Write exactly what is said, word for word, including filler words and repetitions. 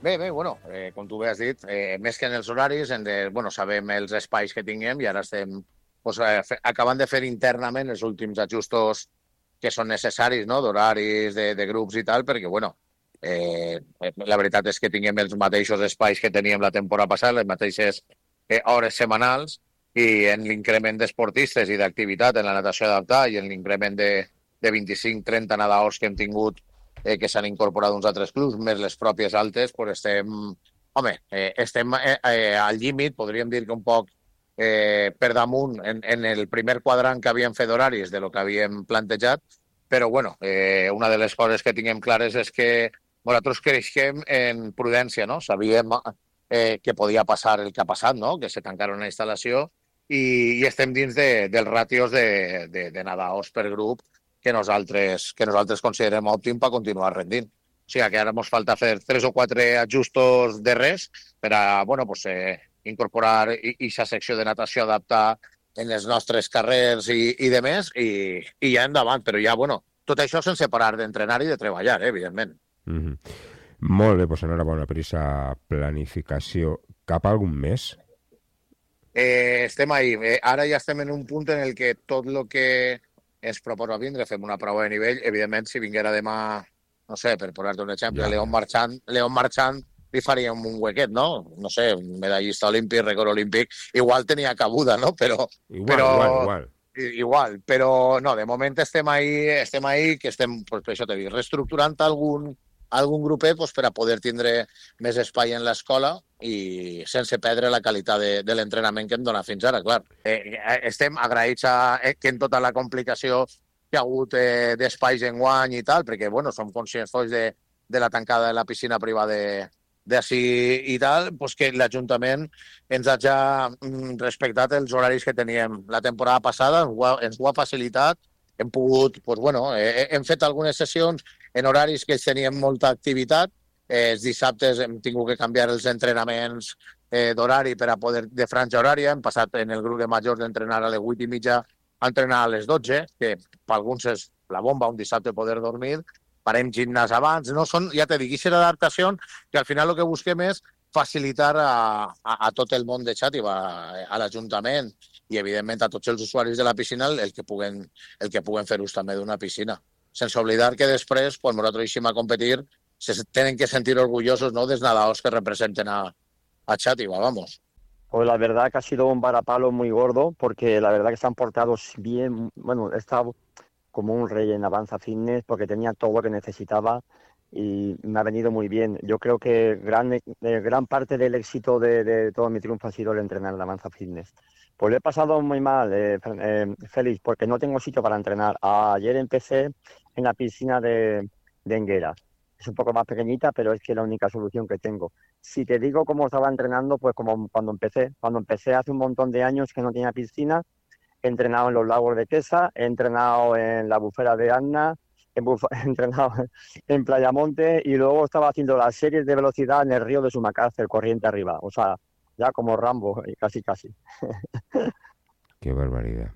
Bé, bé, bueno, eh, com tu bé has dit, eh, més que en els horaris, en de, bueno, sabem els espais que tinguem i ara estem pues, eh, fe, acabant de fer internament els últims ajustos que són necessaris, no?, d'horaris, de, de grups i tal, perquè, bueno, eh, la veritat és que tinguem els mateixos espais que teníem la temporada passada, les mateixes eh, hores setmanals, i en l'increment d'esportistes i d'activitat en la natació adaptada i en l'increment de, de vint-i-cinc trenta nedadors que hem tingut eh, que s'han incorporat uns altres clubs, més les pròpies altes, pues estem, home, eh, estem eh, eh, al límit, podríem dir que un poc eh, per damunt en, en el primer quadrant que havíem fet d'horaris de lo que havíem plantejat, però bueno, eh, una de les coses que tinguem clares és que nosaltres creixem en prudència, no? Sabíem eh, que podia passar el que ha passat, no?, que se tancara una instal·lació i, i estem dins de, dels ràtios de, de, de nedadors per grup que nosaltres, que nosaltres considerem òptim per continuar rendint. O sigui que ara ens falta fer tres o quatre ajustos de res per a, bueno, pues, eh, incorporar aquesta secció de natació adaptar en els nostres carrers i, i de més, i, i ja endavant. Però ja, bueno, tot això sense parar d'entrenar i de treballar, eh, evidentment. Mm-hmm. Molt bé, doncs enhorabona per aquesta planificació. Cap a algun mes? Eh, estem ahí. Eh, ara ja estem en un punt en el que tot el que ens proposa vindre, fem una prova de nivell. Evidentment, si vinguera demà, no sé, per posar-te un exemple, ja, León Marchant, León Marchant li faríem un huequet, no? No sé, un medallista olímpic, rècord olímpic, igual tenia cabuda, no? Però, igual, però, igual, igual. Igual, però no, de moment estem ahí, estem ahí, que estem, pues, per això t'he dit, reestructurant algun, algun grupet pues, per a poder tindre més espai en l'escola i sense perdre la qualitat de, de l'entrenament que hem donat fins ara, clar. Eh, estem agraïts a, eh, que en tota la complicació que ha hagut eh, d'espais en guany i tal, perquè, bueno, som conscients tots de, de la tancada de la piscina privada de, d'ací i tal, pues que l'Ajuntament ens ha ja respectat els horaris que teníem la temporada passada, ens ho ha, ens ho ha facilitat, hem pogut, pues bueno, eh, hem fet algunes sessions en horaris que teníem molta activitat, eh, els dissabtes hem tingut que canviar els entrenaments eh, d'horari per a poder, de franja horària, hem passat en el grup de majors d'entrenar a les vuit i mitja a entrenar a les dotze, que per alguns és la bomba un dissabte poder dormir, parem gimnàs abans, no són, ja te dic, aquestes adaptacions que al final el que busquem és facilitar a, a, a tot el món de Xàtiva, a, a l'Ajuntament i, evidentment, a tots els usuaris de la piscina el que puguen, el que puguen fer ús també d'una piscina. Sense oblidar que després, quan nosaltres eixim a competir, se tenen que sentir orgullosos, ¿no?, dels nadadors que representen a, a Xàtiva, vamos. Pues la verdad que ha sido un varapalo muy gordo, porque la verdad que se han portado bien, bueno, he estado como un rey en Avanza Fitness porque tenía todo lo que necesitaba y me ha venido muy bien. Yo creo que gran, eh, gran parte del éxito de, de todo mi triunfo ha sido el entrenar en Avanza Fitness. Pues lo he pasado muy mal, eh, eh, Félix, porque no tengo sitio para entrenar. Ayer empecé en la piscina de, de Enguera. Es un poco más pequeñita, pero es que es la única solución que tengo. Si te digo cómo estaba entrenando, pues como cuando empecé. Cuando empecé hace un montón de años que no tenía piscina, he entrenado en los lagos de Quesa, he entrenado en la bufera de Anna, he, buf- he entrenado en Playamonte y luego estaba haciendo las series de velocidad en el río de Sumacárcel, corriente arriba. O sea, ya como Rambo, casi casi. Qué barbaridad.